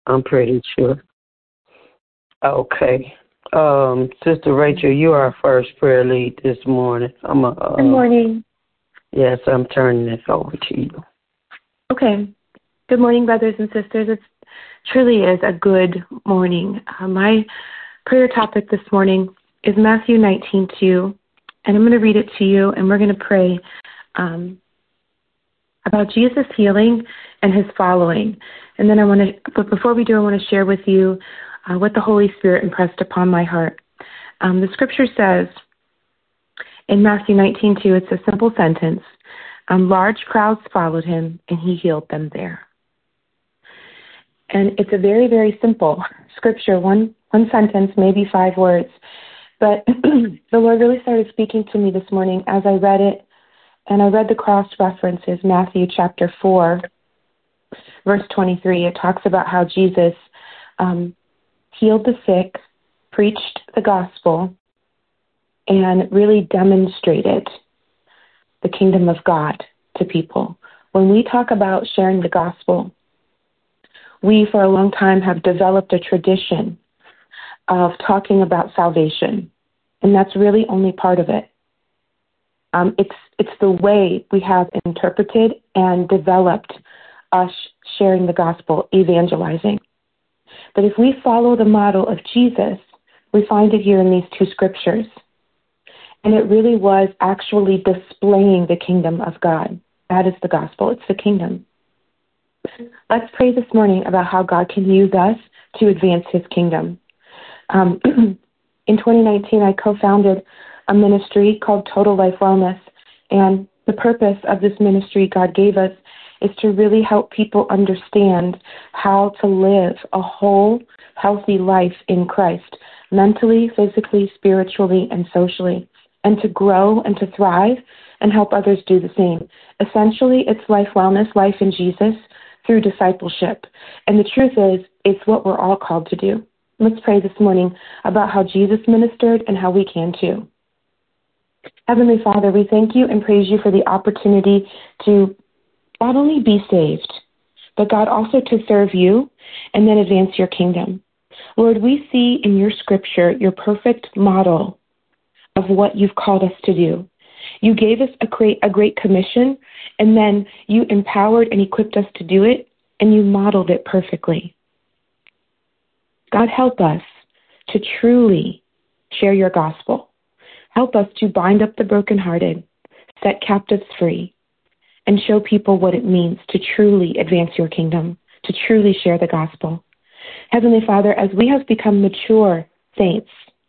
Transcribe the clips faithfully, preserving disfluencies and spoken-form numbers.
I'm pretty sure. Okay. Um, Sister Rachel, you are our first prayer lead this morning. I'm a, uh, Good morning. Yes, I'm turning this over to you. Okay. Good morning, brothers and sisters. It truly is a good morning. Uh, my prayer topic this morning is Matthew nineteen two, and I'm going to read it to you, and we're going to pray um, about Jesus healing and his following. And then I want to, but before we do, I want to share with you uh, what the Holy Spirit impressed upon my heart. Um, the scripture says in Matthew nineteen two, it's a simple sentence. Um, large crowds followed him, and he healed them there. And it's a very, very simple scripture, one one sentence, maybe five words. But the Lord really started speaking to me this morning as I read it, and I read the cross references, Matthew chapter four, verse twenty-three. It talks about how Jesus um, healed the sick, preached the gospel, and really demonstrated the kingdom of God to people. When we talk about sharing the gospel, we for a long time have developed a tradition of talking about salvation, and that's really only part of it. Um, it's it's the way we have interpreted and developed us sharing the gospel, evangelizing. But if we follow the model of Jesus, we find it here in these two scriptures. And it really was actually displaying the kingdom of God. That is the gospel. It's the kingdom. Let's pray this morning about how God can use us to advance his kingdom. Um, in twenty nineteen, I co-founded a ministry called Total Life Wellness. And the purpose of this ministry God gave us is to really help people understand how to live a whole, healthy life in Christ, mentally, physically, spiritually, and socially, and to grow and to thrive and help others do the same. Essentially, it's life wellness, life in Jesus, through discipleship. And the truth is, it's what we're all called to do. Let's pray this morning about how Jesus ministered and how we can too. Heavenly Father, we thank you and praise you for the opportunity to not only be saved, but God also to serve you and then advance your kingdom. Lord, we see in your scripture your perfect model of what you've called us to do. You gave us a great, a great commission, and then you empowered and equipped us to do it, and you modeled it perfectly. God, help us to truly share your gospel. Help us to bind up the brokenhearted, set captives free, and show people what it means to truly advance your kingdom, to truly share the gospel. Heavenly Father, as we have become mature saints,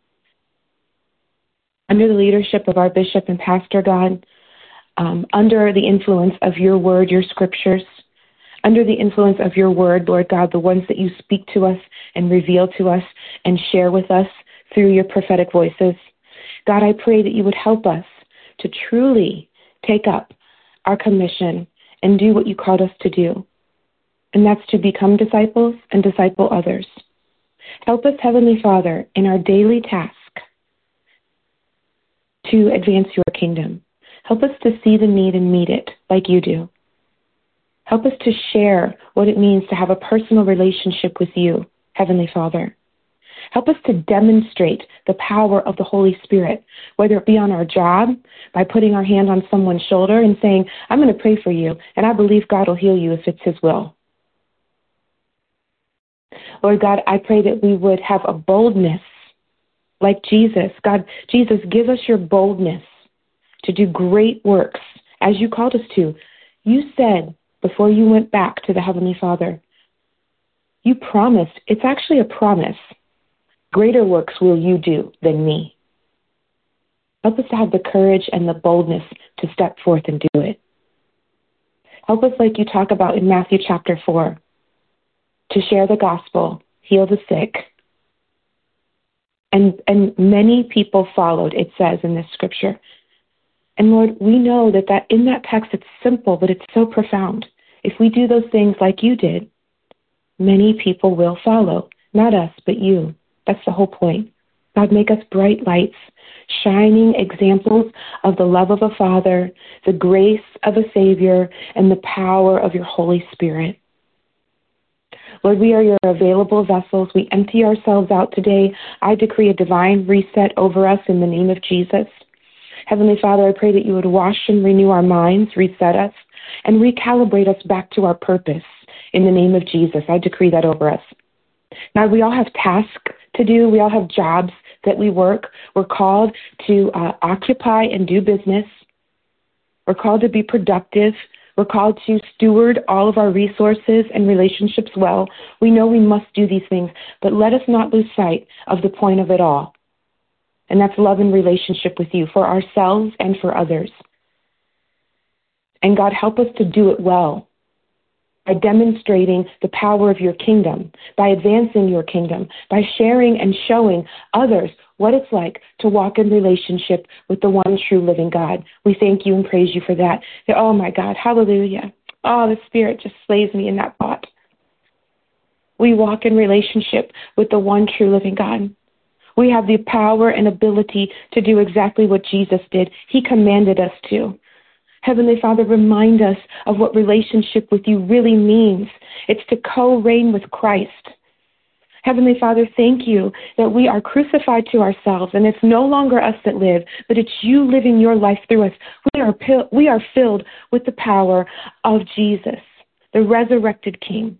under the leadership of our bishop and pastor, God, um, under the influence of your word, your scriptures, under the influence of your word, Lord God, the ones that you speak to us and reveal to us and share with us through your prophetic voices. God, I pray that you would help us to truly take up our commission and do what you called us to do, and that's to become disciples and disciple others. Help us, Heavenly Father, in our daily task to advance your kingdom. Help us to see the need and meet it like you do. Help us to share what it means to have a personal relationship with you, Heavenly Father. Help us to demonstrate the power of the Holy Spirit, whether it be on our job, by putting our hand on someone's shoulder and saying, I'm going to pray for you, and I believe God will heal you if it's his will. Lord God, I pray that we would have a boldness like Jesus. God, Jesus, give us your boldness to do great works as you called us to. You said before you went back to the Heavenly Father, you promised, it's actually a promise, greater works will you do than me. Help us to have the courage and the boldness to step forth and do it. Help us, like you talk about in Matthew chapter four, to share the gospel, heal the sick. And, and many people followed, it says in this scripture. And Lord, we know that, that in that text it's simple, but it's so profound. If we do those things like you did, many people will follow. Not us, but you. That's the whole point. God, make us bright lights, shining examples of the love of a Father, the grace of a Savior, and the power of your Holy Spirit. Lord, we are your available vessels. We empty ourselves out today. I decree a divine reset over us in the name of Jesus. Heavenly Father, I pray that you would wash and renew our minds, reset us, and recalibrate us back to our purpose in the name of Jesus. I decree that over us. Now, we all have tasks to do. We all have jobs that we work. We're called to uh, occupy and do business. We're called to be productive. We're called to steward all of our resources and relationships well. We know we must do these things, but let us not lose sight of the point of it all. And that's love and relationship with you for ourselves and for others. And God, help us to do it well by demonstrating the power of your kingdom, by advancing your kingdom, by sharing and showing others what it's like to walk in relationship with the one true living God. We thank you and praise you for that. Oh, my God, hallelujah. Oh, the Spirit just slays me in that thought. We walk in relationship with the one true living God. We have the power and ability to do exactly what Jesus did. He commanded us to. Heavenly Father, remind us of what relationship with you really means. It's to co-reign with Christ. Heavenly Father, thank you that we are crucified to ourselves, and it's no longer us that live, but it's you living your life through us. We are, we are filled with the power of Jesus, the resurrected King.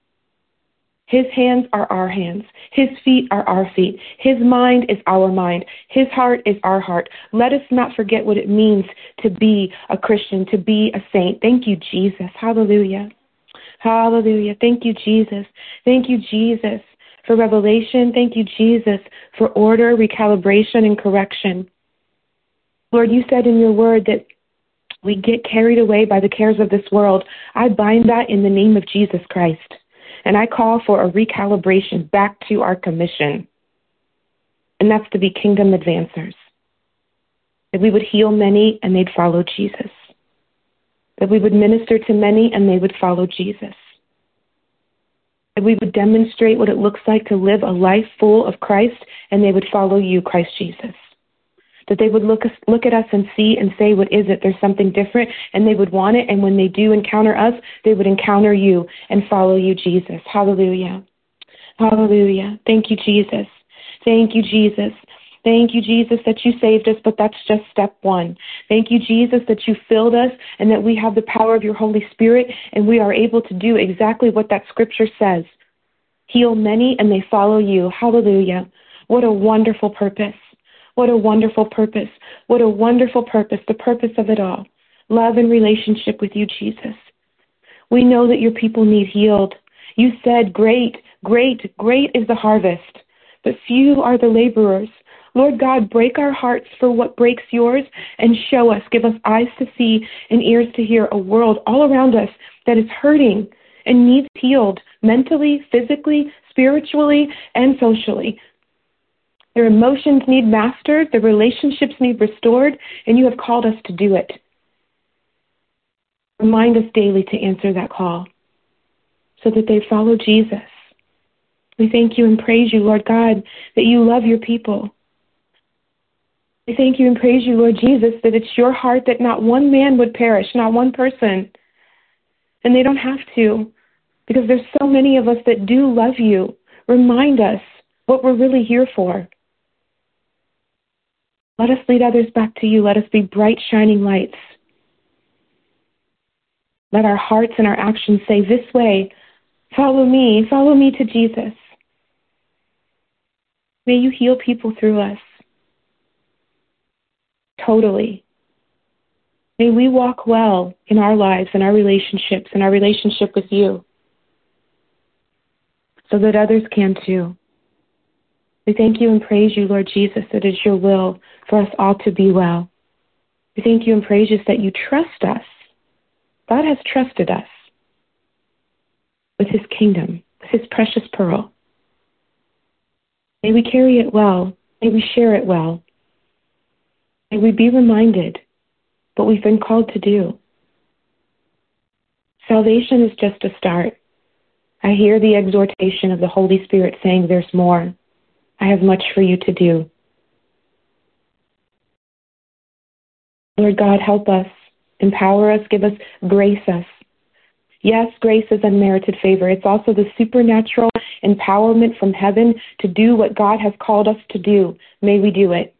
His hands are our hands. His feet are our feet. His mind is our mind. His heart is our heart. Let us not forget what it means to be a Christian, to be a saint. Thank you, Jesus. Hallelujah. Hallelujah. Thank you, Jesus. Thank you, Jesus, for revelation. Thank you, Jesus, for order, recalibration, and correction. Lord, you said in your word that we get carried away by the cares of this world. I bind that in the name of Jesus Christ. And I call for a recalibration back to our commission. And that's to be kingdom advancers. That we would heal many and they'd follow Jesus. That we would minister to many and they would follow Jesus. That we would demonstrate what it looks like to live a life full of Christ and they would follow you, Christ Jesus. That they would look us, look at us and see and say, what is it? There's something different, and they would want it. And when they do encounter us, they would encounter you and follow you, Jesus. Hallelujah. Hallelujah. Thank you, Jesus. Thank you, Jesus. Thank you, Jesus, that you saved us, but that's just step one. Thank you, Jesus, that you filled us and that we have the power of your Holy Spirit, and we are able to do exactly what that scripture says. Heal many, and they follow you. Hallelujah. What a wonderful purpose. What a wonderful purpose. What a wonderful purpose, the purpose of it all. Love and relationship with you, Jesus. We know that your people need healed. You said, great, great, great is the harvest, but few are the laborers. Lord God, break our hearts for what breaks yours and show us, give us eyes to see and ears to hear a world all around us that is hurting and needs healed mentally, physically, spiritually, and socially. Their emotions need mastered, their relationships need restored, and you have called us to do it. Remind us daily to answer that call so that they follow Jesus. We thank you and praise you, Lord God, that you love your people. We thank you and praise you, Lord Jesus, that it's your heart that not one man would perish, not one person. And they don't have to, because there's so many of us that do love you. Remind us what we're really here for. Let us lead others back to you. Let us be bright, shining lights. Let our hearts and our actions say, this way, follow me, follow me to Jesus. May you heal people through us. Totally. May we walk well in our lives and our relationships and our relationship with you so that others can too. We thank you and praise you, Lord Jesus, that it is your will for us all to be well. We thank you and praise you that you trust us. God has trusted us with his kingdom, with his precious pearl. May we carry it well. May we share it well. May we be reminded what we've been called to do. Salvation is just a start. I hear the exhortation of the Holy Spirit saying there's more. I have much for you to do. Lord God, help us, empower us, give us, grace us. Yes, grace is unmerited favor. It's also the supernatural empowerment from heaven to do what God has called us to do. May we do it.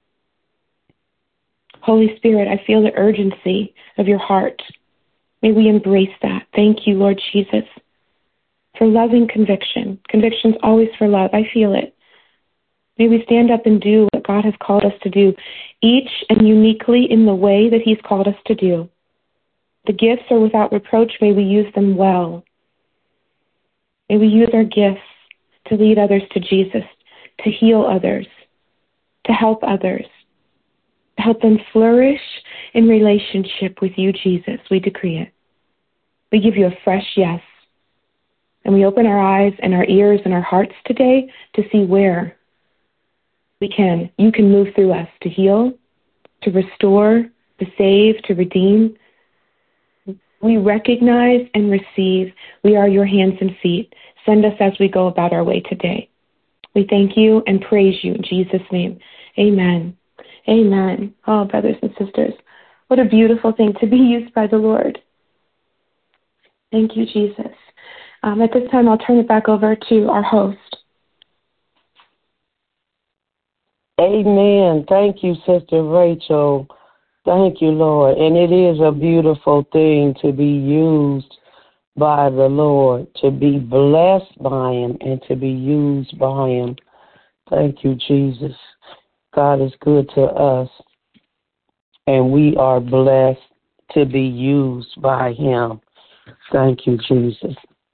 Holy Spirit, I feel the urgency of your heart. May we embrace that. Thank you, Lord Jesus, for loving conviction. Conviction's always for love. I feel it. May we stand up and do what God has called us to do, each and uniquely in the way that he's called us to do. The gifts are without reproach. May we use them well. May we use our gifts to lead others to Jesus, to heal others, to help others, to help them flourish in relationship with you, Jesus. We decree it. We give you a fresh yes. And we open our eyes and our ears and our hearts today to see where we can. You can move through us to heal, to restore, to save, to redeem. We recognize and receive. We are your hands and feet. Send us as we go about our way today. We thank you and praise you in Jesus' name. Amen. Amen. Oh, brothers and sisters, what a beautiful thing to be used by the Lord. Thank you, Jesus. Um, at this time, I'll turn it back over to our host. Amen. Thank you, Sister Rachel. Thank you, Lord. And it is a beautiful thing to be used by the Lord, to be blessed by him and to be used by him. Thank you, Jesus. God is good to us, and we are blessed to be used by him. Thank you, Jesus.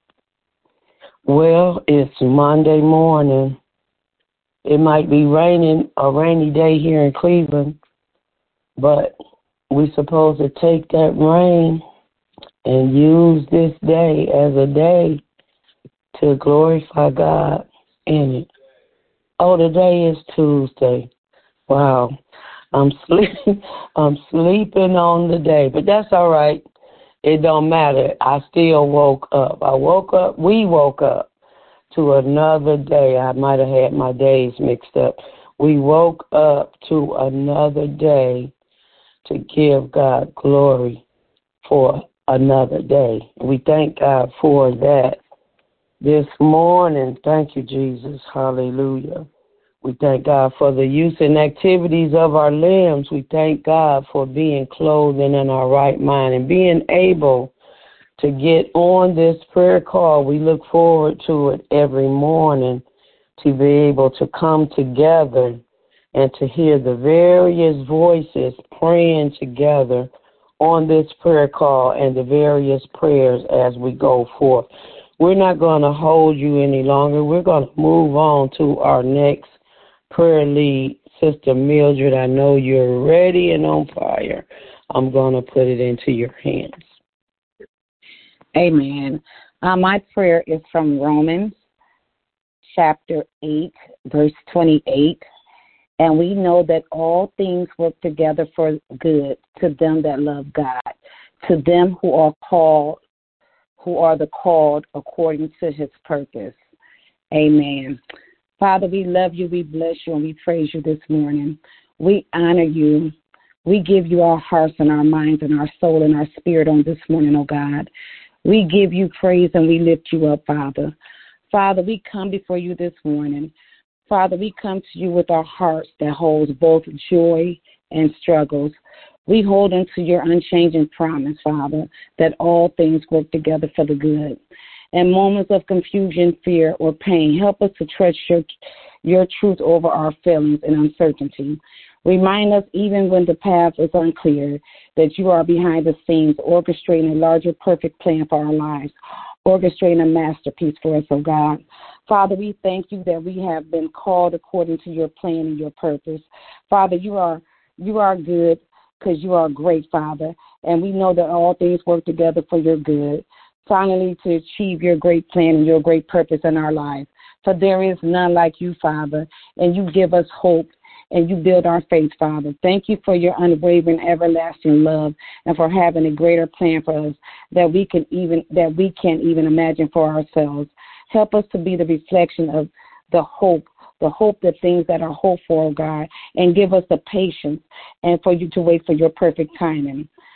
Well, it's Monday morning. It might be raining, a rainy day here in Cleveland, but we're supposed to take that rain and use this day as a day to glorify God in it. Oh, today is Tuesday. Wow. I'm sleeping I'm sleeping on the day, but that's all right. It don't matter. I still woke up. I woke up, we woke up to another day. I might have had my days mixed up. We woke up to another day to give God glory for another day. We thank God for that this morning. Thank you, Jesus. Hallelujah. We thank God for the use and activities of our limbs. We thank God for being clothed and in our right mind and being able to get on this prayer call. We look forward to it every morning to be able to come together and to hear the various voices praying together on this prayer call and the various prayers as we go forth. We're not going to hold you any longer. We're going to move on to our next prayer lead. Sister Mildred, I know you're ready and on fire. I'm going to put it into your hands. Amen. Uh, my prayer is from Romans chapter eight, verse twenty-eight. And we know that all things work together for good to them that love God, to them who are called, who are the called according to his purpose. Amen. Father, we love you, we bless you, and we praise you this morning. We honor you. We give you our hearts and our minds and our soul and our spirit on this morning, oh God. We give you praise and we lift you up, Father. Father, we come before you this morning. Father, we come to you with our hearts that holds both joy and struggles. We hold into your unchanging promise, Father, that all things work together for the good. In moments of confusion, fear, or pain, help us to trust your, your truth over our feelings and uncertainty. Remind us, even when the path is unclear, that you are behind the scenes, orchestrating a larger, perfect plan for our lives, orchestrating a masterpiece for us, oh God. Father, we thank you that we have been called according to your plan and your purpose. Father, you are you are good because you are great, Father, and we know that all things work together for your good, finally to achieve your great plan and your great purpose in our lives. For there is none like you, Father, and you give us hope and you build our faith, Father. Thank you for your unwavering, everlasting love and for having a greater plan for us that we can even that we can't even imagine for ourselves. Help us to be the reflection of the hope, the hope that things that are hoped for, oh God, and give us the patience and for you to wait for your perfect timing.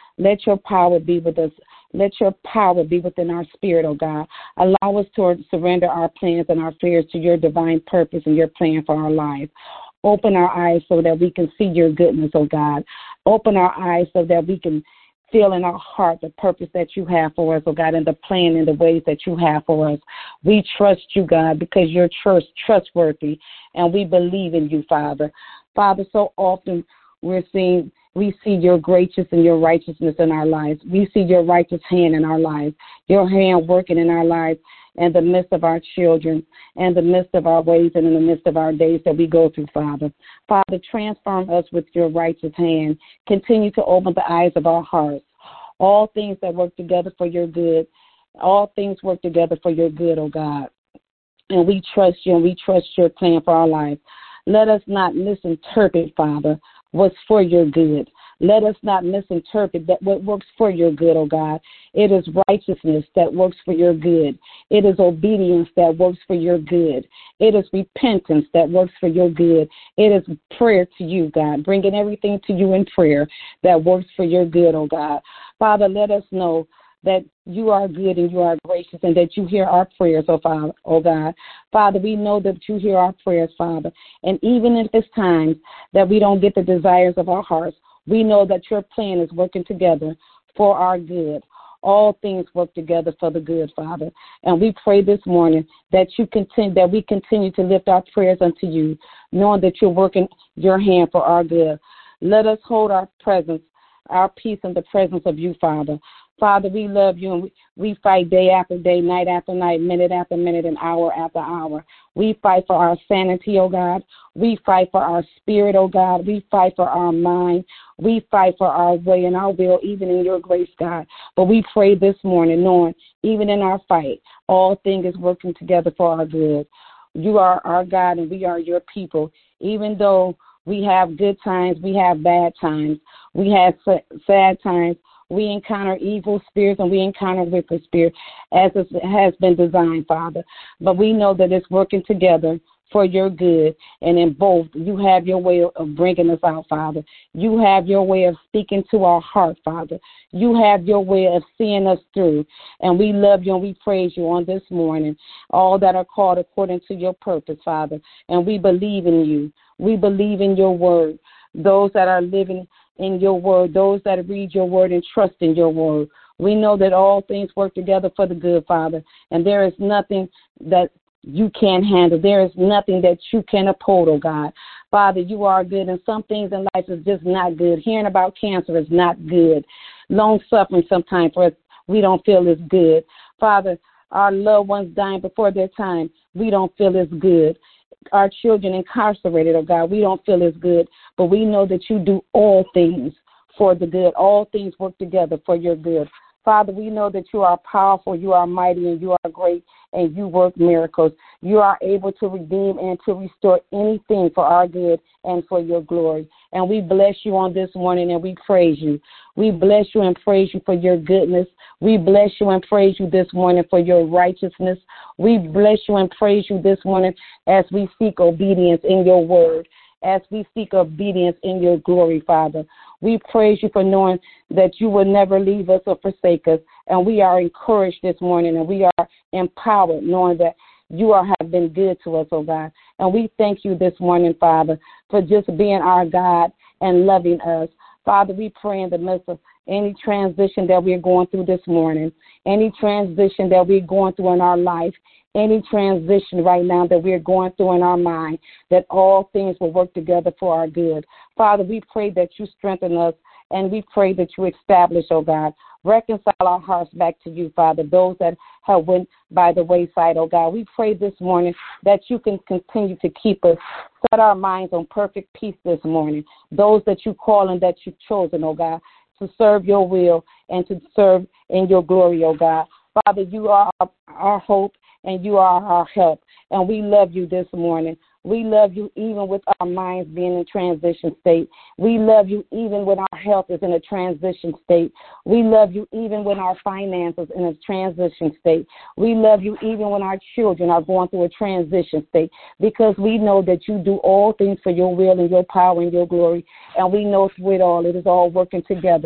Let your power be with us. Let your power be within our spirit, oh God. Allow us to surrender our plans and our fears to your divine purpose and your plan for our life. Open our eyes so that we can see your goodness, oh God. Open our eyes so that we can feel in our heart the purpose that you have for us, oh God, and the plan and the ways that you have for us. We trust you, God, because you're trust, trustworthy, and we believe in you, Father. Father, so often we're seeing, we see your gracious and your righteousness in our lives. We see your righteous hand in our lives, your hand working in our lives, in the midst of our children, in the midst of our ways, and in the midst of our days that we go through, Father. Father, transform us with your righteous hand. Continue to open the eyes of our hearts. All things that work together for your good, all things work together for your good, oh God. And we trust you, and we trust your plan for our life. Let us not misinterpret, Father, what's for your good. Let us not misinterpret that what works for your good, oh God. It is righteousness that works for your good. It is obedience that works for your good. It is repentance that works for your good. It is prayer to you, God, bringing everything to you in prayer that works for your good, oh God. Father, let us know that you are good and you are gracious and that you hear our prayers, oh Father, oh God. Father, we know that you hear our prayers, Father. And even if it's times that we don't get the desires of our hearts, we know that your plan is working together for our good. All things work together for the good, Father. And we pray this morning that you continue, that we continue to lift our prayers unto you, knowing that you're working your hand for our good. Let us hold our presence, our peace in the presence of you, Father. Father, we love you, and we, we fight day after day, night after night, minute after minute, and hour after hour. We fight for our sanity, oh God. We fight for our spirit, oh God. We fight for our mind. We fight for our way and our will, even in your grace, God. But we pray this morning, knowing even in our fight, all things is working together for our good. You are our God, and we are your people. Even though we have good times, we have bad times, we have sad times, we encounter evil spirits and we encounter wicked spirits as it has been designed, Father. But we know that it's working together for your good. And in both, you have your way of bringing us out, Father. You have your way of speaking to our heart, Father. You have your way of seeing us through. And we love you and we praise you on this morning, all that are called according to your purpose, Father. And we believe in you. We believe in your word. Those that are living in your word, those that read your word and trust in your word. We know that all things work together for the good, Father, and there is nothing that you can't handle. There is nothing that you can uphold, oh God. Father, you are good, and some things in life is just not good. Hearing about cancer is not good. Long suffering sometimes for us, we don't feel is good. Father, our loved ones dying before their time, we don't feel is good. Our children incarcerated, oh God, we don't feel as good, but we know that you do all things for the good. All things work together for your good. Father, we know that you are powerful, you are mighty, and you are great, and you work miracles. You are able to redeem and to restore anything for our good and for your glory. And we bless you on this morning, and we praise you. We bless you and praise you for your goodness. We bless you and praise you this morning for your righteousness. We bless you and praise you this morning as we seek obedience in your word, as we seek obedience in your glory, Father. We praise you for knowing that you will never leave us or forsake us. And we are encouraged this morning, and we are empowered knowing that you are, have been good to us, oh God. And we thank you this morning, Father, for just being our God and loving us. Father, we pray in the midst of any transition that we're going through this morning, any transition that we're going through in our life, any transition right now that we're going through in our mind, that all things will work together for our good. Father, we pray that you strengthen us, and we pray that you establish, oh God, reconcile our hearts back to you, Father, those that have went by the wayside, oh God. We pray this morning that you can continue to keep us, set our minds on perfect peace this morning, those that you call and that you've chosen, oh God, to serve your will and to serve in your glory, oh God. Father, you are our, our hope, and you are our help, and we love you this morning. We love you even with our minds being in transition state. We love you even when our health is in a transition state. We love you even when our finances in a transition state. We love you even when our children are going through a transition state, because we know that you do all things for your will and your power and your glory, and we know through it all, it is all working together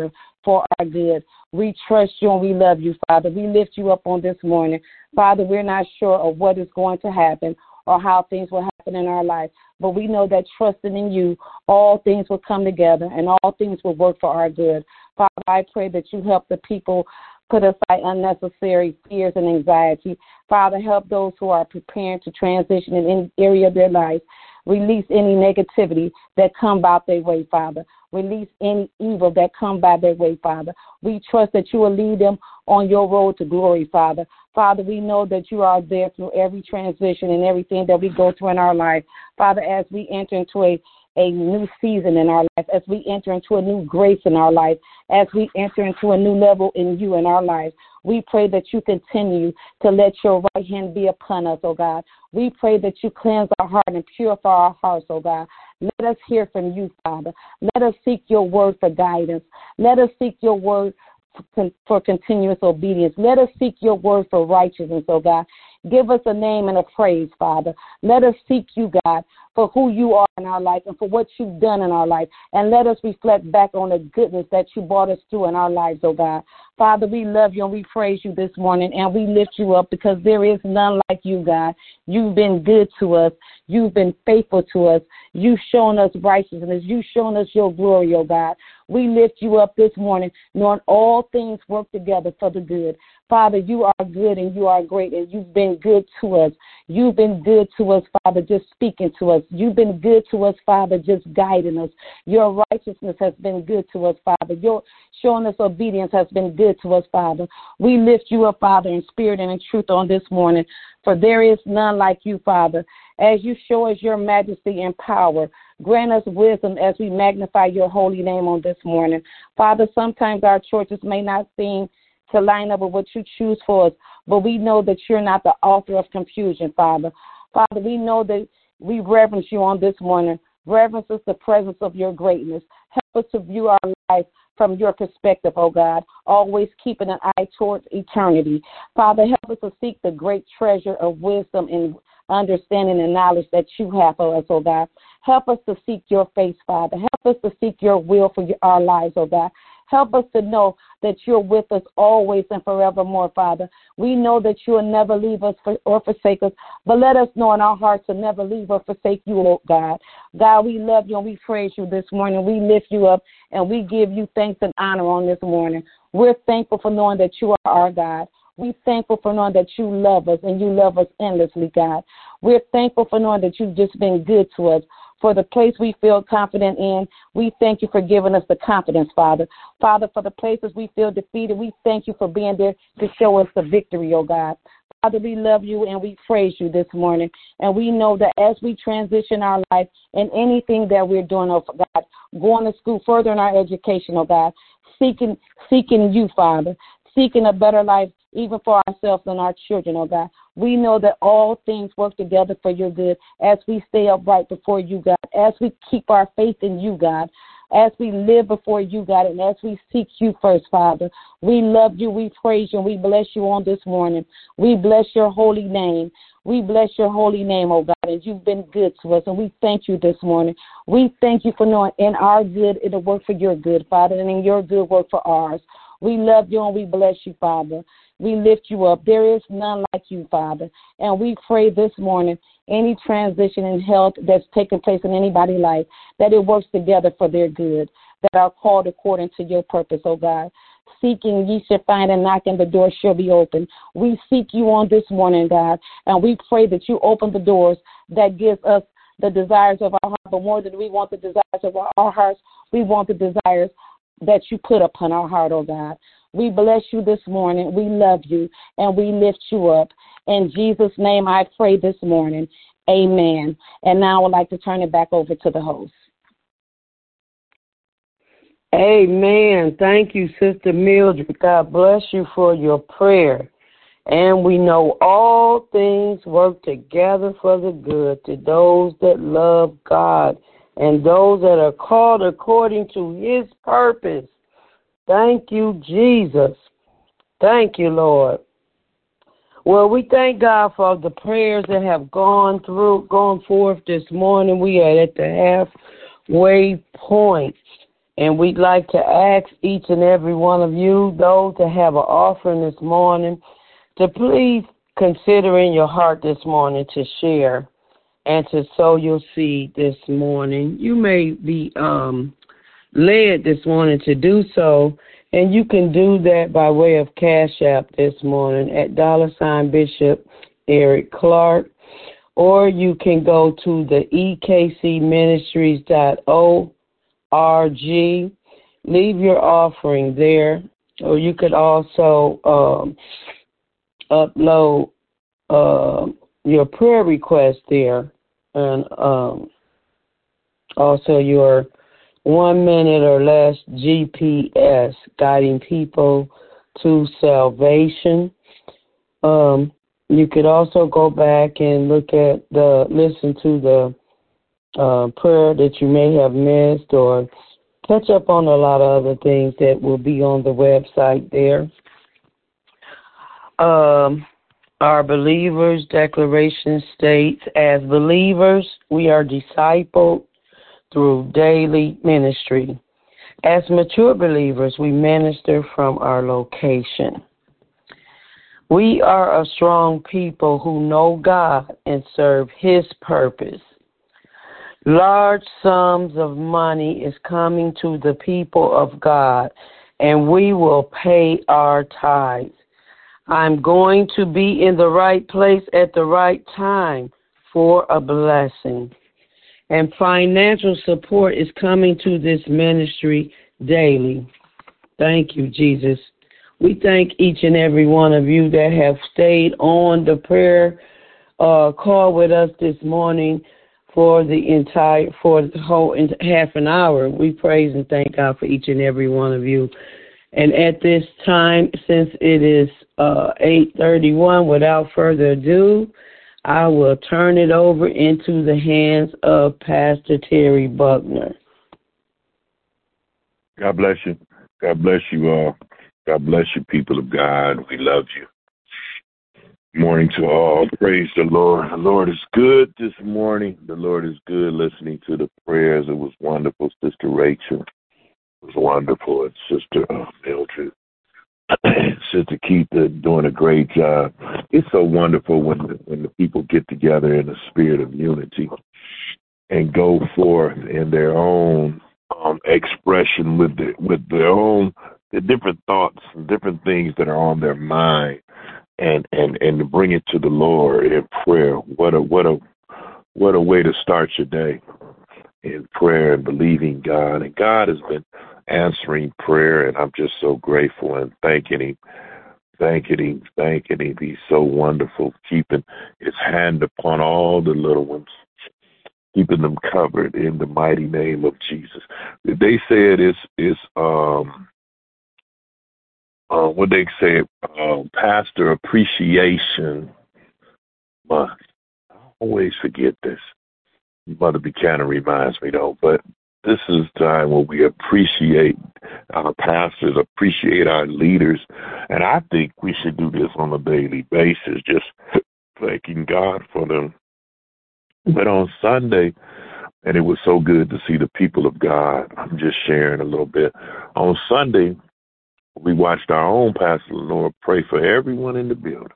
for our good. We trust you and we love you, Father. We lift you up on this morning. Father, we're not sure of what is going to happen or how things will happen in our life, but we know that trusting in you, all things will come together and all things will work for our good. Father, I pray that you help the people put aside unnecessary fears and anxiety. Father, help those who are preparing to transition in any area of their life. Release any negativity that come about their way, Father. Release any evil that come by their way, Father. We trust that you will lead them on your road to glory, Father. Father, we know that you are there through every transition and everything that we go through in our life. Father, as we enter into a, a new season in our life, as we enter into a new grace in our life, as we enter into a new level in you in our life, we pray that you continue to let your right hand be upon us, oh God. We pray that you cleanse our heart and purify our hearts, oh God. Let us hear from you, Father. Let us seek your word for guidance. Let us seek your word for, for continuous obedience. Let us seek your word for righteousness, oh God. Give us a name and a praise, Father. Let us seek you, God, for who you are in our life and for what you've done in our life. And let us reflect back on the goodness that you brought us through in our lives, oh God. Father, we love you and we praise you this morning and we lift you up because there is none like you, God. You've been good to us. You've been faithful to us. You've shown us righteousness. You've shown us your glory, oh God. We lift you up this morning, knowing all things work together for the good. Father, you are good and you are great, and you've been good to us. You've been good to us, Father, just speaking to us. You've been good to us, Father, just guiding us. Your righteousness has been good to us, Father. Your showing us obedience has been good to us, Father. We lift you up, Father, in spirit and in truth on this morning, for there is none like you, Father. As you show us your majesty and power, grant us wisdom as we magnify your holy name on this morning. Father, sometimes our choices may not seem to line up with what you choose for us, but we know that you're not the author of confusion, Father. Father, we know that we reverence you on this morning. Reverence is the presence of your greatness. Help us to view our life from your perspective, oh God, always keeping an eye towards eternity. Father, help us to seek the great treasure of wisdom and understanding and knowledge that you have for us, oh God. Help us to seek your face, Father. Help us to seek your will for our lives, oh God. Help us to know that you're with us always and forevermore, Father. We know that you will never leave us or forsake us, but let us know in our hearts to never leave or forsake you, oh God. God, we love you and we praise you this morning. We lift you up and we give you thanks and honor on this morning. We're thankful for knowing that you are our God. We're thankful for knowing that you love us and you love us endlessly, God. We're thankful for knowing that you've just been good to us. For the place we feel confident in, we thank you for giving us the confidence, Father. Father, for the places we feel defeated, we thank you for being there to show us the victory, oh God. Father, we love you and we praise you this morning. And we know that as we transition our life in anything that we're doing, oh God, going to school, further in our education, oh God, seeking, seeking you, Father, seeking a better life even for ourselves and our children, oh God. We know that all things work together for your good as we stay upright before you, God, as we keep our faith in you, God, as we live before you, God, and as we seek you first, Father. We love you, we praise you, and we bless you on this morning. We bless your holy name. We bless your holy name, oh God, and you've been good to us, and we thank you this morning. We thank you for knowing in our good it'll work for your good, Father, and in your good work for ours. We love you and we bless you, Father. We lift you up. There is none like you, Father. And we pray this morning, any transition in health that's taking place in anybody's life, that it works together for their good, that are called according to your purpose, oh God. Seeking ye shall find, and knocking the door shall be open. We seek you on this morning, God, and we pray that you open the doors that gives us the desires of our heart. But more than we want the desires of our hearts, we want the desires that you put upon our heart, oh God. We bless you this morning. We love you, and we lift you up. In Jesus' name I pray this morning. Amen. And now I would like to turn it back over to the host. Amen. Thank you, Sister Mildred. God bless you for your prayer. And we know all things work together for the good to those that love God and those that are called according to his purpose. Thank you, Jesus. Thank you, Lord. Well, we thank God for the prayers that have gone through, gone forth this morning. We are at the halfway point. And we'd like to ask each and every one of you, those that have an offering this morning, to please consider in your heart this morning to share and to sow your seed this morning. You may be um, led this morning to do so, and you can do that by way of Cash App this morning at dollar sign Bishop Eric Clark, or you can go to the E K C ministries dot org. Leave your offering there, or you could also um, upload uh, your prayer request there, and um, also your one minute or less G P S, guiding people to salvation. Um, you could also go back and look at the, listen to the uh, prayer that you may have missed, or catch up on a lot of other things that will be on the website there. Um, our believers' declaration states, as believers, we are discipled through daily ministry. As mature believers, we minister from our location. We are a strong people who know God and serve His purpose. Large sums of money is coming to the people of God, and we will pay our tithes. I'm going to be in the right place at the right time for a blessing. And financial support is coming to this ministry daily. Thank you, Jesus. We thank each and every one of you that have stayed on the prayer uh, call with us this morning for the entire, for the whole half an hour. We praise and thank God for each and every one of you. And at this time, since it is uh, eight thirty-one, without further ado, I will turn it over into the hands of Pastor Terry Buckner. God bless you. God bless you all. God bless you, people of God. We love you. Good morning to all. Praise the Lord. The Lord is good this morning. The Lord is good. Listening to the prayers, it was wonderful. Sister Rachel, it was wonderful. And Sister uh, Mildred, Sister Keith, doing a great job. It's so wonderful when the, when the people get together in a spirit of unity and go forth in their own um, expression with the, with their own the different thoughts and different things that are on their mind, and, and, and to bring it to the Lord in prayer. What a what a what a way to start your day in prayer and believing God. And God has been answering prayer, and I'm just so grateful and thanking Him, thanking Him, thanking Him. He's so wonderful, keeping His hand upon all the little ones, keeping them covered in the mighty name of Jesus. They said it's it's um uh, what they say, uh, Pastor Appreciation Month. I always forget this. Mother Buchanan reminds me though, but this is time where we appreciate our pastors, appreciate our leaders, and I think we should do this on a daily basis, just thanking God for them. But on Sunday, and it was so good to see the people of God, I'm just sharing a little bit. On Sunday, we watched our own Pastor Lenore pray for everyone in the building.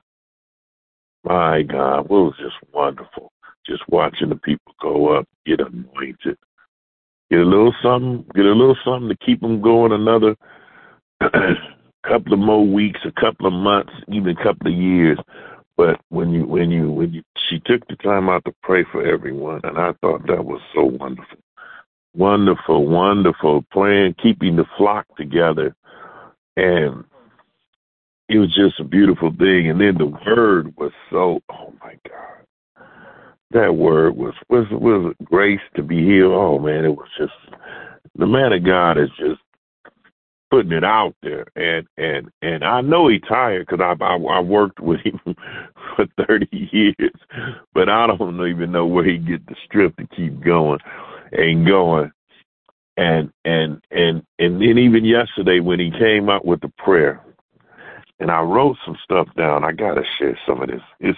My God, it was just wonderful. Just watching the people go up, get anointed, get a little something, get a little something to keep them going another couple of more weeks, a couple of months, even a couple of years. But when you, when you, when you, she took the time out to pray for everyone, and I thought that was so wonderful, wonderful, wonderful. Praying, keeping the flock together, and it was just a beautiful thing. And then the word was so, oh my God, that word was was was grace to be healed. Oh man, it was just, the man of God is just putting it out there, and and and I know he's tired because I, I I worked with him for thirty years, but I don't even know where he get the strength to keep going and going, and and and and then even yesterday when he came out with the prayer, and I wrote some stuff down. I gotta share some of this. It's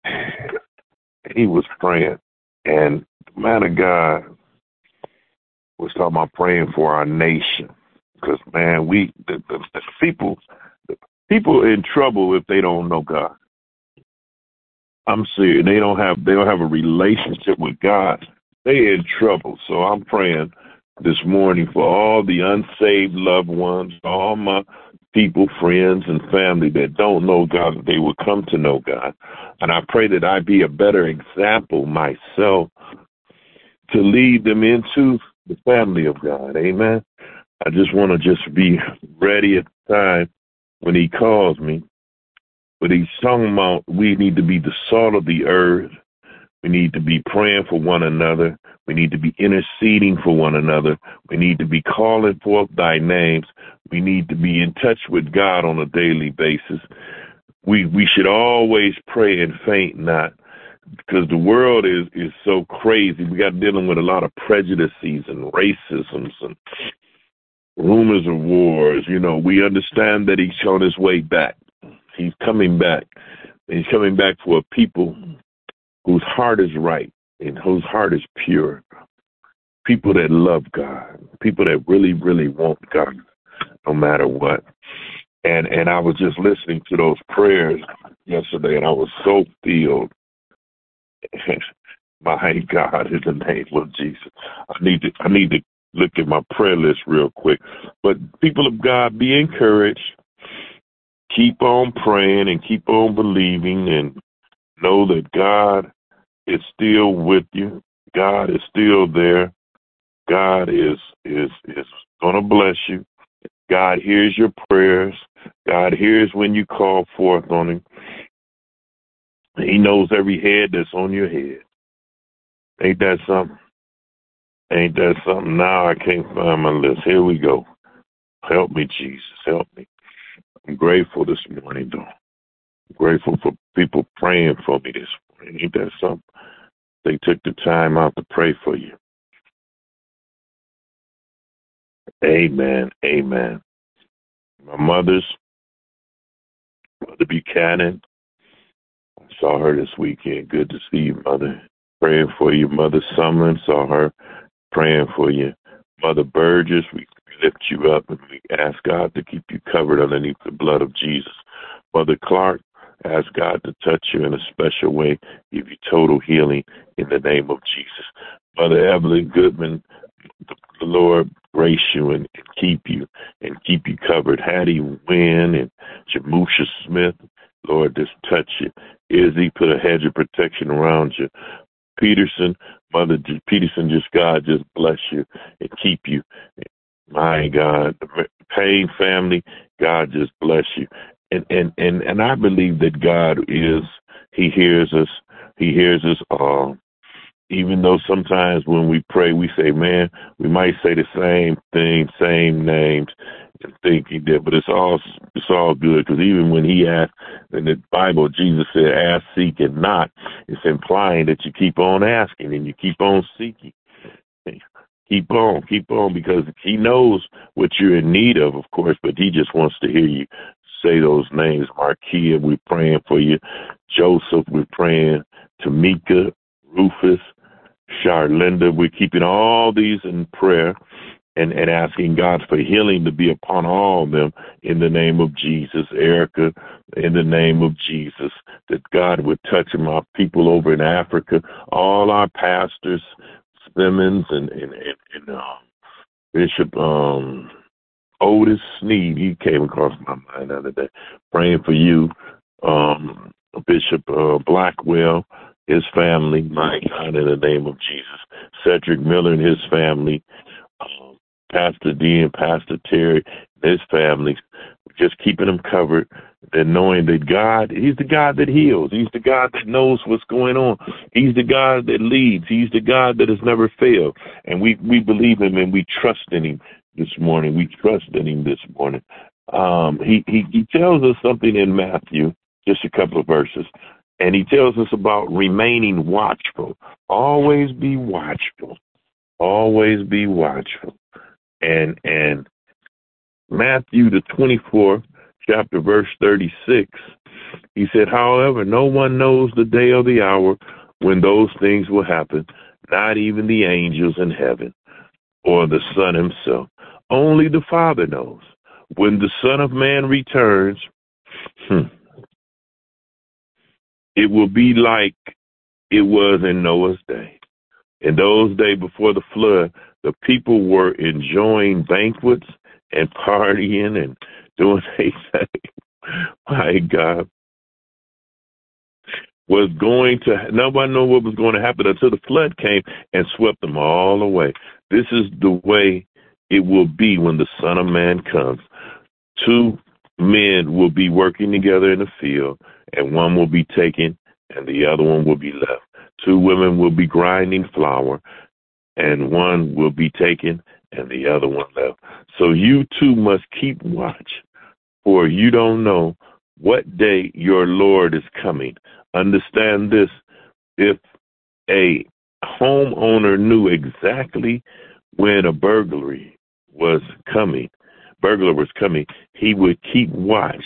he was praying, and the man of God, was talking about praying for our nation. Because, man, we, the, the, the people, the people in trouble if they don't know God. I'm serious. They don't have, they don't have a relationship with God. They in trouble. So I'm praying this morning for all the unsaved loved ones, all my people, friends, and family that don't know God, that they will come to know God. And I pray that I be a better example myself to lead them into the family of God. Amen. I just want to just be ready at the time when he calls me. But he's talking about we need to be the salt of the earth. We need to be praying for one another. We need to be interceding for one another. We need to be calling forth thy names. We need to be in touch with God on a daily basis. We we should always pray and faint not, because the world is, is so crazy. We got dealing with a lot of prejudices and racisms and rumors of wars. You know, we understand that he's on his way back. He's coming back. He's coming back for a people whose heart is right and whose heart is pure. People that love God. People that really, really want God no matter what. And and I was just listening to those prayers yesterday, and I was so filled. My God, in the name of Jesus. I need to I need to look at my prayer list real quick. But people of God, be encouraged. Keep on praying and keep on believing, and know that God is still with you. God is still there. God is is is gonna bless you. God hears your prayers. God hears when you call forth on him. He knows every head that's on your head. Ain't that something? Ain't that something? Now I can't find my list. Here we go. Help me, Jesus. Help me. I'm grateful this morning, though. I'm grateful for people praying for me this morning. Ain't that something? They took the time out to pray for you. Amen. Amen. My mother's, Mother Buchanan, I saw her this weekend. Good to see you, Mother. Praying for you. Mother Sumlin, saw her praying for you. Mother Burgess, we lift you up and we ask God to keep you covered underneath the blood of Jesus. Mother Clark, ask God to touch you in a special way, give you total healing in the name of Jesus. Mother Evelyn Goodman, the Lord grace you and keep you and keep you covered. Hattie Wynn and Jamusha Smith, Lord, just touch you. Izzy, put a hedge of protection around you. Peterson, Mother Peterson, just God, just bless you and keep you. My God, the Payne family, God just bless you. And, and, and, and I believe that God is, he hears us. He hears us all. Even though sometimes when we pray, we say, man, we might say the same thing, same names, and think he did, but it's all it's all good, because even when he asked in the Bible, Jesus said, ask, seek, and knock. It's implying that you keep on asking and you keep on seeking. Keep on, keep on, because he knows what you're in need of, of course, but he just wants to hear you say those names. Markia, we're praying for you. Joseph, we're praying. Tamika, Rufus, Charlinda, we're keeping all these in prayer and, and asking God for healing to be upon all of them in the name of Jesus. Erica, in the name of Jesus, that God would touch them, our people over in Africa, all our pastors, Simmons and, and, and, and uh, Bishop um, Otis Sneed, he came across my mind the other day, praying for you. Um, Bishop uh, Blackwell, his family, my God, in the name of Jesus. Cedric Miller and his family, um, Pastor D and Pastor Terry and his family, just keeping them covered and knowing that God, he's the God that heals. He's the God that knows what's going on. He's the God that leads. He's the God that has never failed. And we, we believe him and we trust in him this morning. We trust in him this morning. Um, he, he, he tells us something in Matthew, just a couple of verses, and he tells us about remaining watchful. Always be watchful. Always be watchful. And and Matthew, the twenty-fourth chapter, verse thirty-six, he said, however, no one knows the day or the hour when those things will happen, not even the angels in heaven. or the Son himself. Only the Father knows. When the Son of Man returns, hmm, it will be like it was in Noah's day. In those days before the flood, the people were enjoying banquets and partying and doing their thing. My God. Was going to, nobody knew what was going to happen until the flood came and swept them all away. This is the way it will be when the Son of Man comes. Two men will be working together in the field, and one will be taken and the other one will be left. Two women will be grinding flour, and one will be taken and the other one left. So you too must keep watch, for you don't know what day your Lord is coming. Understand this, if a homeowner knew exactly when a burglary was coming, burglar was coming, he would keep watch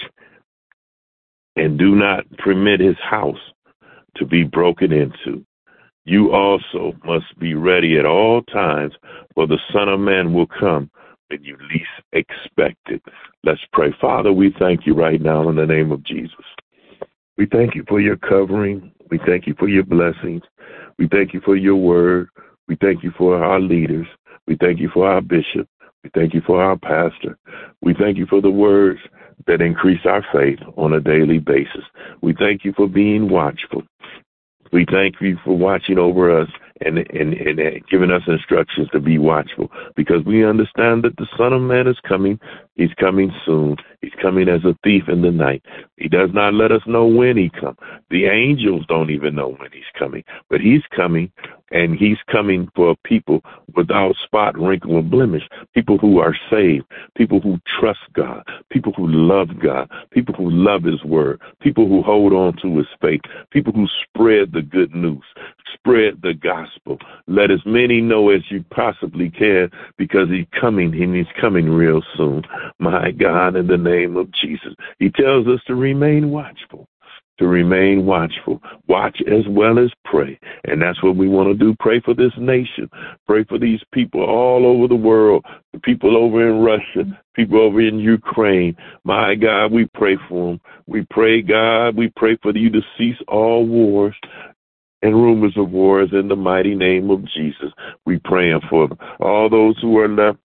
and do not permit his house to be broken into. You also must be ready at all times, for the Son of Man will come when you least expect it. Let's pray. Father, we thank you right now in the name of Jesus. We thank you for your covering. We thank you for your blessings. We thank you for your word. We thank you for our leaders. We thank you for our bishop. We thank you for our pastor. We thank you for the words that increase our faith on a daily basis. We thank you for being watchful. We thank you for watching over us and, and, and giving us instructions to be watchful, because we understand that the Son of Man is coming. He's coming soon. He's coming as a thief in the night. He does not let us know when he comes. The angels don't even know when he's coming, but he's coming, and he's coming for people without spot, wrinkle, or blemish, people who are saved, people who trust God, people who love God, people who love his word, people who hold on to his faith, people who spread the good news, spread the gospel. Let as many know as you possibly can, because he's coming, and he's coming real soon. My God, in the name of Jesus, he tells us to remain watchful. To remain watchful. Watch as well as pray. And that's what we want to do. Pray for this nation. Pray for these people all over the world. The people over in Russia. People over in Ukraine. My God, we pray for them. We pray, God, we pray for you to cease all wars and rumors of wars in the mighty name of Jesus. We praying for them. All those who are left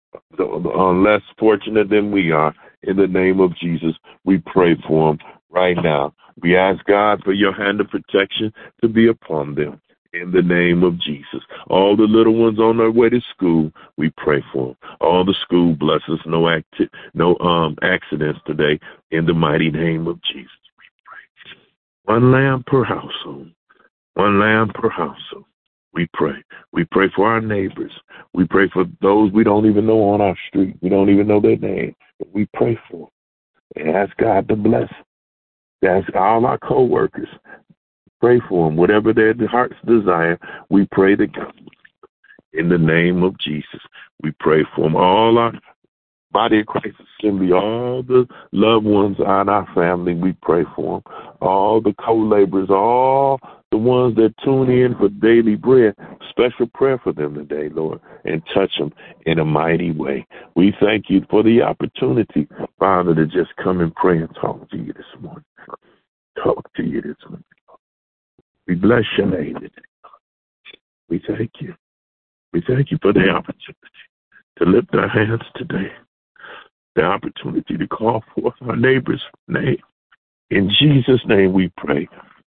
are less fortunate than we are, in the name of Jesus, we pray for them right now. We ask God for your hand of protection to be upon them, in the name of Jesus. All the little ones on their way to school, we pray for them. All the school blessings, no acti- no um accidents today, in the mighty name of Jesus. We pray. One lamb per household. One lamb per household. We pray. We pray for our neighbors. We pray for those we don't even know on our street. We don't even know their name. But we pray for them and ask God to bless them. Ask all our co-workers. Pray for them. Whatever their heart's desire, we pray to God. In the name of Jesus, we pray for them. All our body of Christ assembly, all the loved ones in our family, we pray for them. All the co-laborers, all the ones that tune in for daily bread, special prayer for them today, Lord, and touch them in a mighty way. We thank you for the opportunity, Father, to just come and pray and talk to you this morning. Talk to you this morning. We bless your name today. We thank you. We thank you for the opportunity to lift our hands today, the opportunity to call forth our neighbor's name. In Jesus' name we pray.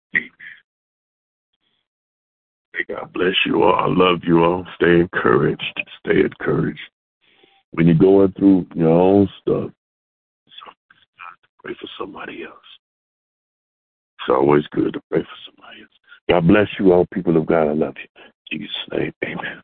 May God bless you all. I love you all. Stay encouraged. Stay encouraged. When you're going through your own stuff, pray for somebody else. It's always good to pray for somebody else. God bless you all, people of God. I love you. In Jesus' name, amen.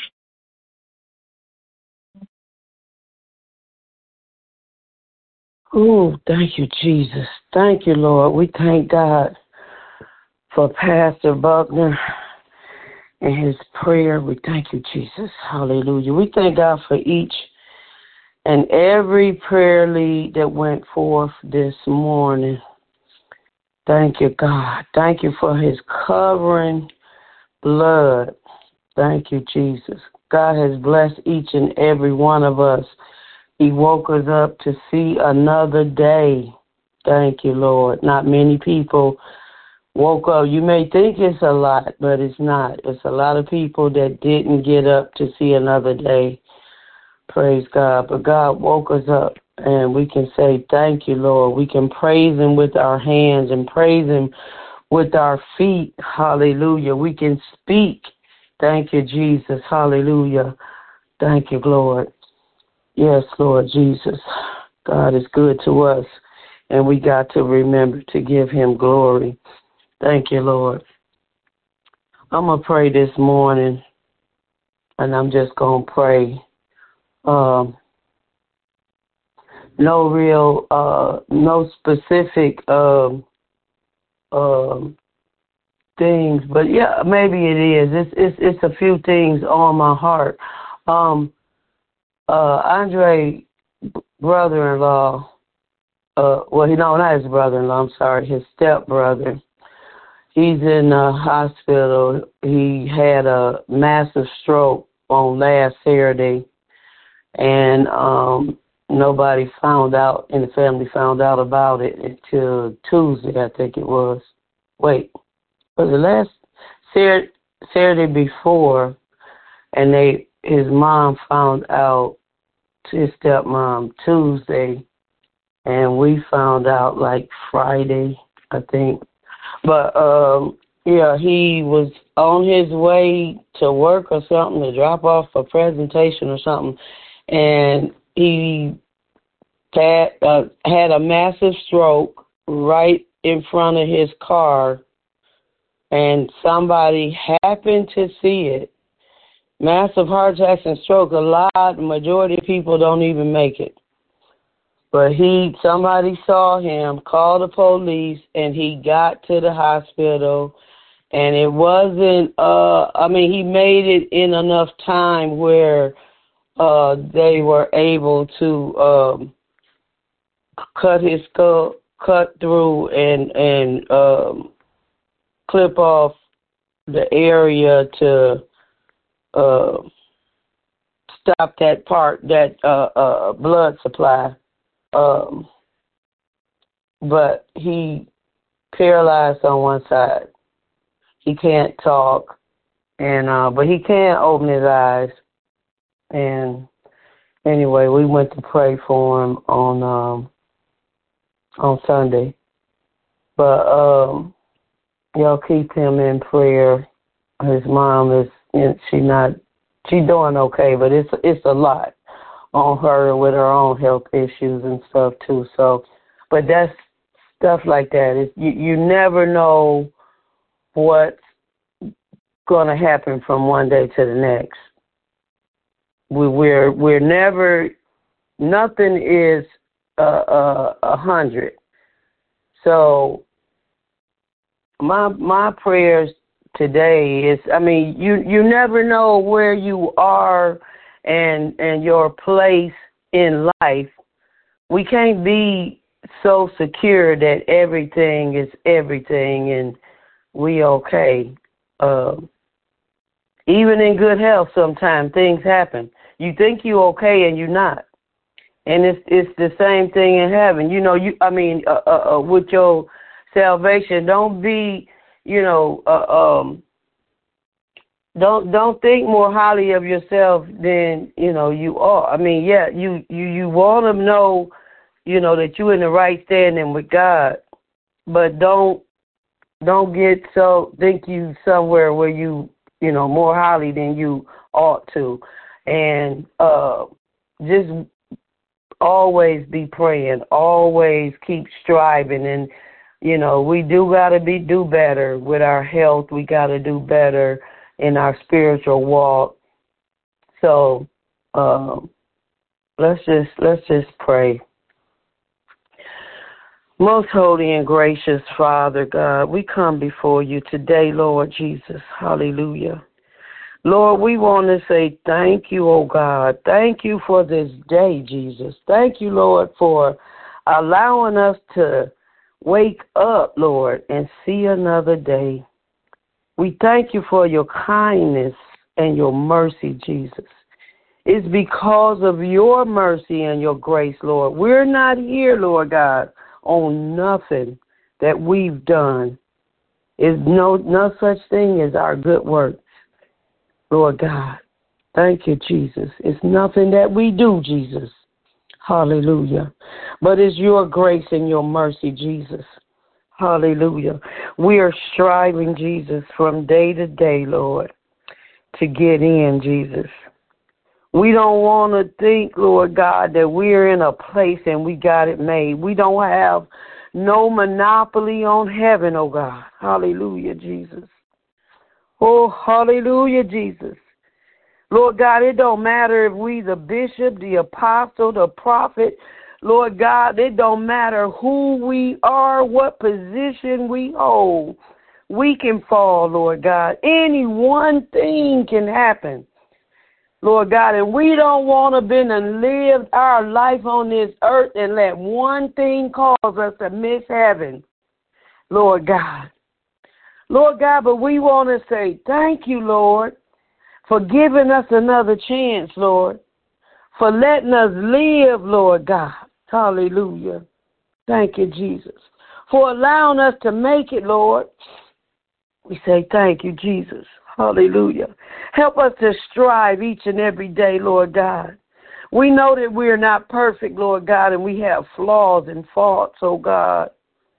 Oh, thank you, Jesus. Thank you, Lord. We thank God for Pastor Buckner and his prayer. We thank you, Jesus. Hallelujah. We thank God for each and every prayer lead that went forth this morning. Thank you, God. Thank you for his covering blood. Thank you, Jesus. God has blessed each and every one of us. He woke us up to see another day. Thank you, Lord. Not many people woke up. You may think it's a lot, but it's not. It's a lot of people that didn't get up to see another day. Praise God. But God woke us up, and we can say, thank you, Lord. We can praise him with our hands and praise him with our feet. Hallelujah. We can speak. Thank you, Jesus. Hallelujah. Thank you, Lord. Yes, Lord Jesus. God is good to us, and we got to remember to give him glory. Thank you, Lord. I'm going to pray this morning, and I'm just going to pray. Um, no real, uh, no specific um, um, things, but yeah, maybe it is. It's it's it's a few things on my heart. Um, uh, Andre, brother-in-law, uh, well, he no, not his brother-in-law. I'm sorry, his stepbrother. He's in the hospital. He had a massive stroke on last Saturday, and um, nobody found out, and the family found out about it until Tuesday, I think it was. Wait, was it last Saturday, Saturday before? And they, his mom found out, his stepmom, Tuesday, and we found out like Friday, I think. But, um, yeah, he was on his way to work or something, to drop off a presentation or something, and he had, uh, had a massive stroke right in front of his car, and somebody happened to see it. Massive heart attacks and stroke, a lot, the majority of people don't even make it. But he, somebody saw him, called the police, and he got to the hospital. And it wasn't, uh, I mean, he made it in enough time where uh, they were able to um, cut his skull, cut through and, and um, clip off the area to uh, stop that part, that uh, uh, blood supply. Um, but he paralyzed on one side. He can't talk, and uh, but he can open his eyes. And anyway, we went to pray for him on um, on Sunday. But um, y'all keep him in prayer. His mom is, you know, she not, she doing okay, but it's it's a lot on her with her own health issues and stuff too. So, but that's stuff like that. It's, you you never know what's going to happen from one day to the next. We we're we're never, nothing is a a, a hundred. So my my prayers today is, I mean, you you never know where you are and and your place in life. We can't be so secure that everything is everything and we okay. Uh, even in good health, sometimes things happen. You think you okay and you're not, and it's it's the same thing in heaven. You know, you I mean, uh, uh, uh, with your salvation, don't be, you know, uh, um. Don't don't think more highly of yourself than, you know, you are. I mean, yeah, you, you, you want to know, you know, that you're in the right standing with God, but don't don't get so, think you somewhere where you, you know, more highly than you ought to. And uh, just always be praying, always keep striving. And, you know, we do got to be do better with our health. We got to do better in our spiritual walk. So um, let's just let's just pray. Most holy and gracious Father God, we come before you today, Lord Jesus. Hallelujah. Lord, we want to say thank you, oh God. Thank you for this day, Jesus. Thank you, Lord, for allowing us to wake up, Lord, and see another day. We thank you for your kindness and your mercy, Jesus. It's because of your mercy and your grace, Lord. We're not here, Lord God, on nothing that we've done. There's no, no such thing as our good works, Lord God. Thank you, Jesus. It's nothing that we do, Jesus. Hallelujah. But it's your grace and your mercy, Jesus. Hallelujah. We are striving, Jesus, from day to day, Lord, to get in, Jesus. We don't want to think, Lord God, that we're in a place and we got it made. We don't have no monopoly on heaven, oh God. Hallelujah, Jesus. Oh, hallelujah, Jesus. Lord God, it don't matter if we the bishop, the apostle, the prophet. Lord God, it don't matter who we are, what position we hold. We can fall, Lord God. Any one thing can happen, Lord God, and we don't want to been and live our life on this earth and let one thing cause us to miss heaven, Lord God. Lord God, but we want to say thank you, Lord, for giving us another chance, Lord, for letting us live, Lord God. Hallelujah. Thank you, Jesus, for allowing us to make it, Lord. We say thank you, Jesus. Hallelujah. Help us to strive each and every day, Lord God. We know that we are not perfect, Lord God, and we have flaws and faults, oh God.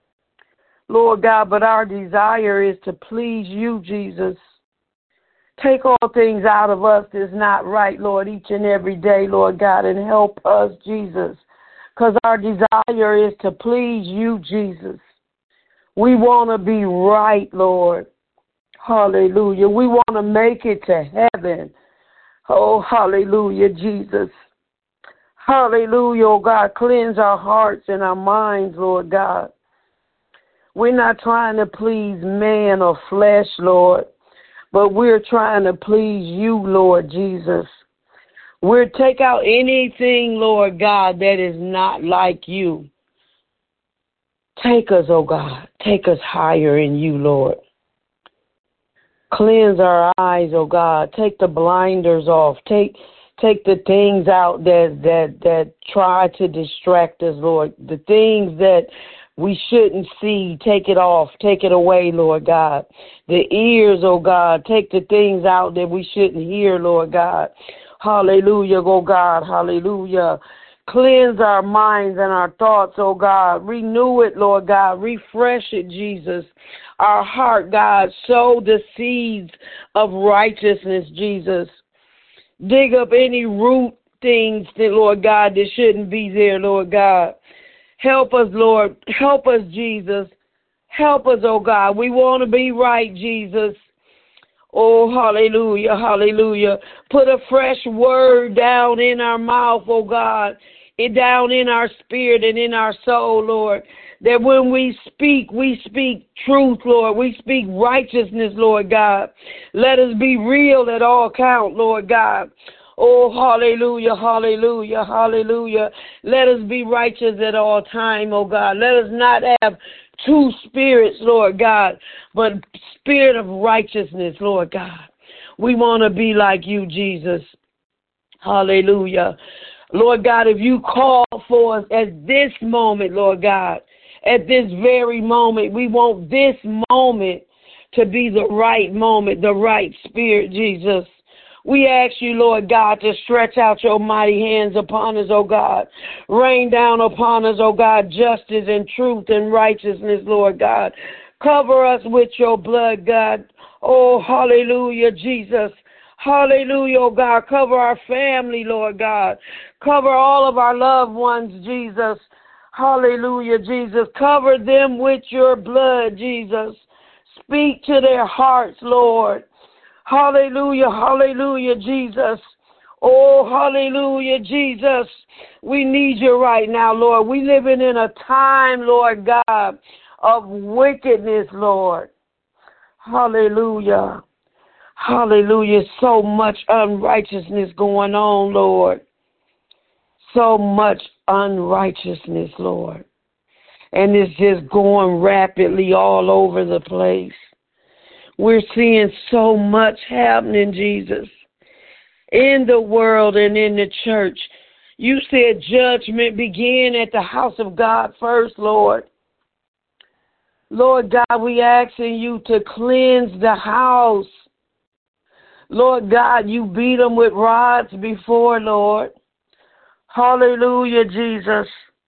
Lord God, but our desire is to please you, Jesus. Take all things out of us that's not right, Lord, each and every day, Lord God, and help us, Jesus, because our desire is to please you, Jesus. We want to be right, Lord. Hallelujah. We want to make it to heaven. Oh, hallelujah, Jesus. Hallelujah, oh God. Cleanse our hearts and our minds, Lord God. We're not trying to please man or flesh, Lord, but we're trying to please you, Lord Jesus. We'll take out anything, Lord God, that is not like you. Take us, oh God. Take us higher in you, Lord. Cleanse our eyes, oh God. Take the blinders off. Take take the things out that, that, that try to distract us, Lord. The things that we shouldn't see, take it off. Take it away, Lord God. The ears, oh God. Take the things out that we shouldn't hear, Lord God. Hallelujah, oh God. Hallelujah. Cleanse our minds and our thoughts, oh God. Renew it, Lord God. Refresh it, Jesus. Our heart, God, sow the seeds of righteousness, Jesus. Dig up any root things, that, Lord God, that shouldn't be there, Lord God. Help us, Lord. Help us, Jesus. Help us, oh God. We want to be right, Jesus. Oh, hallelujah, hallelujah. Put a fresh word down in our mouth, oh God, it down in our spirit and in our soul, Lord, that when we speak, we speak truth, Lord. We speak righteousness, Lord God. Let us be real at all count, Lord God. Oh, hallelujah, hallelujah, hallelujah. Let us be righteous at all time, oh God. Let us not have two spirits, Lord God, but spirit of righteousness, Lord God. We want to be like you, Jesus. Hallelujah. Lord God, if you call for us at this moment, Lord God, at this very moment, we want this moment to be the right moment, the right spirit, Jesus. We ask you, Lord God, to stretch out your mighty hands upon us, oh God. Rain down upon us, oh God, justice and truth and righteousness, Lord God. Cover us with your blood, God. Oh, hallelujah, Jesus. Hallelujah, oh God. Cover our family, Lord God. Cover all of our loved ones, Jesus. Hallelujah, Jesus. Cover them with your blood, Jesus. Speak to their hearts, Lord. Hallelujah, hallelujah, Jesus. Oh, hallelujah, Jesus. We need you right now, Lord. We living in a time, Lord God, of wickedness, Lord. Hallelujah. Hallelujah. So much unrighteousness going on, Lord. So much unrighteousness, Lord. And it's just going rapidly all over the place. We're seeing so much happening, Jesus, in the world and in the church. You said judgment began at the house of God first, Lord. Lord God, we asking you to cleanse the house. Lord God, you beat them with rods before, Lord. Hallelujah, Jesus.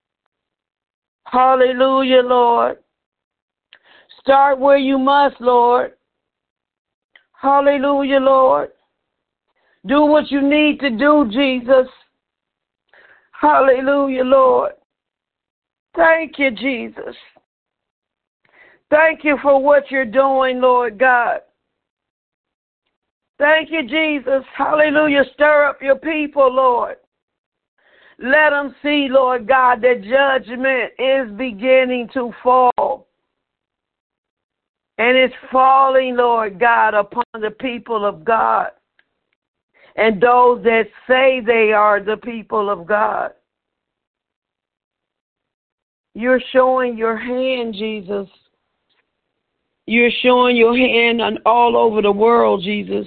Hallelujah, Lord. Start where you must, Lord. Hallelujah, Lord. Do what you need to do, Jesus. Hallelujah, Lord. Thank you, Jesus. Thank you for what you're doing, Lord God. Thank you, Jesus. Hallelujah. Stir up your people, Lord. Let them see, Lord God, that judgment is beginning to fall. And it's falling, Lord God, upon the people of God and those that say they are the people of God. You're showing your hand, Jesus. You're showing your hand on all over the world, Jesus.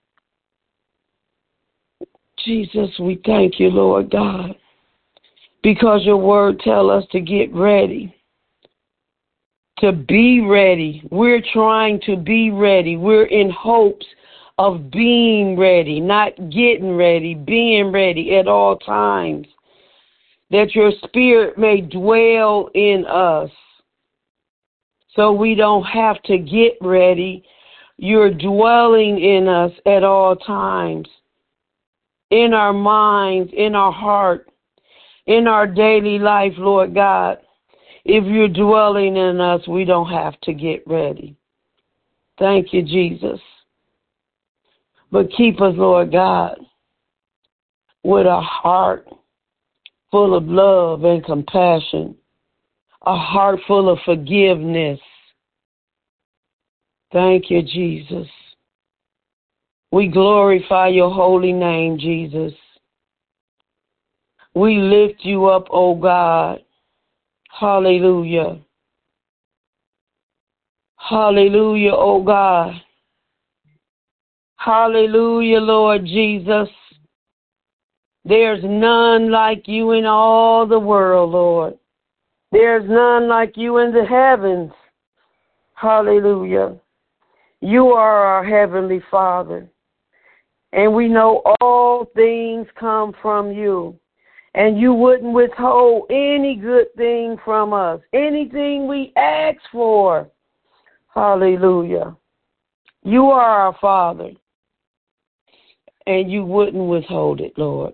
Jesus, we thank you, Lord God, because your word tells us to get ready, to be ready. We're trying to be ready. We're in hopes of being ready, not getting ready, being ready at all times, that your spirit may dwell in us so we don't have to get ready. You're dwelling in us at all times, in our minds, in our heart, in our daily life, Lord God. If you're dwelling in us, we don't have to get ready. Thank you, Jesus. But keep us, Lord God, with a heart full of love and compassion, a heart full of forgiveness. Thank you, Jesus. We glorify your holy name, Jesus. We lift you up, O God. Hallelujah. Hallelujah, O God. Hallelujah, Lord Jesus. There's none like you in all the world, Lord. There's none like you in the heavens. Hallelujah. You are our Heavenly Father. And we know all things come from you. And you wouldn't withhold any good thing from us. Anything we ask for. Hallelujah. You are our Father. And you wouldn't withhold it, Lord.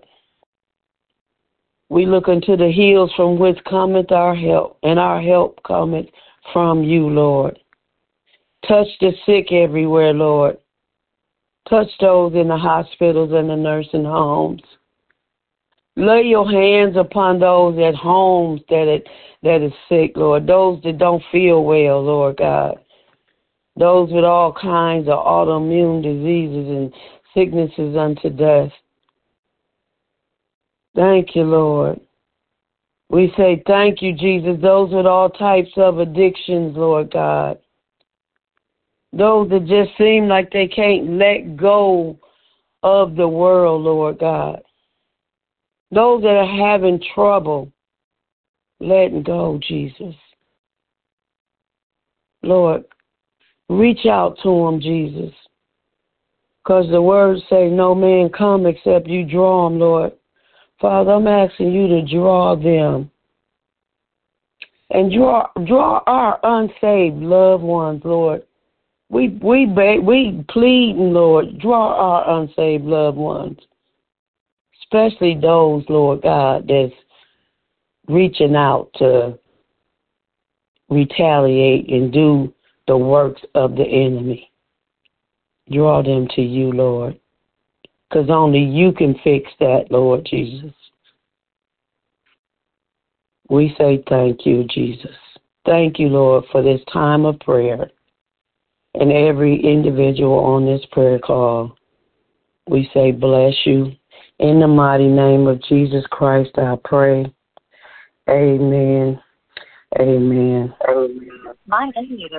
We look unto the hills from which cometh our help. And our help cometh from you, Lord. Touch the sick everywhere, Lord. Touch those in the hospitals and the nursing homes. Lay your hands upon those at homes that it, that is sick, Lord. Those that don't feel well, Lord God. Those with all kinds of autoimmune diseases and sicknesses unto death. Thank you, Lord. We say thank you, Jesus. Those with all types of addictions, Lord God. Those that just seem like they can't let go of the world, Lord God. Those that are having trouble letting go, Jesus. Lord, reach out to them, Jesus. Because the words say no man come except you draw them, Lord. Father, I'm asking you to draw them. And draw draw our unsaved loved ones, Lord. We we we pleading, Lord, draw our unsaved loved ones, especially those, Lord God, that's reaching out to retaliate and do the works of the enemy. Draw them to you, Lord, because only you can fix that, Lord Jesus. We say thank you, Jesus. Thank you, Lord, for this time of prayer. And every individual on this prayer call, we say bless you. In the mighty name of Jesus Christ, I pray. Amen. Amen. Amen.